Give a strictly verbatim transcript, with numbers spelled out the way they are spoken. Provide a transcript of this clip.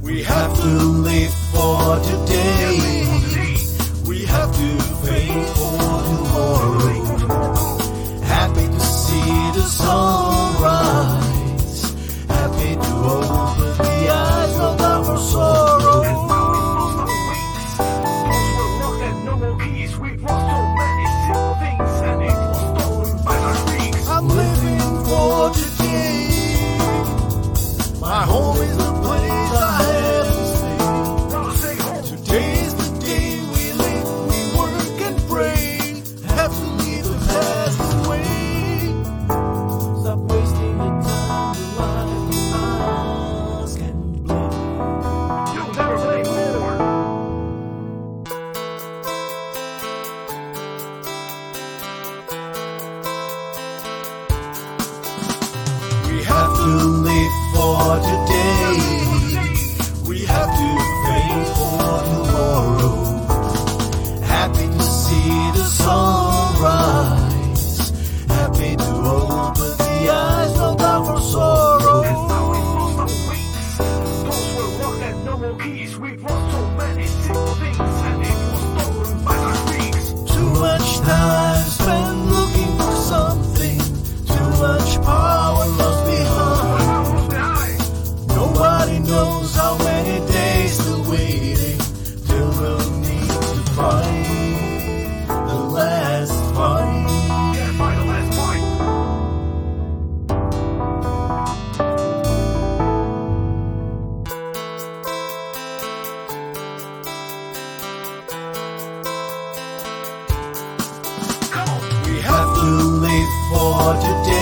We have to live for today. We have to face for tomorrow. Happy to see the sunrise. Happy to open the eyes of love for sorrow. I'm living for today. My home is the place I have to stay. Today is the day we live, we work and pray. Have to leave the past away. Stop wasting your time to lie to ask and blame. You'll never blame more. We have to live for today. We have to face for tomorrow. Happy to see the sunrise. Happy to open the eyes of love for sorrow. Those were locked and no more keys. We've lost so many simple things, and it was stolen by the freaks. Too much time spent looking for something. Too much power lost behind. Nobody knows how many days still waiting till we'll need to fight the last fight. Yeah, fight the last fight. Come on. We have to live for today.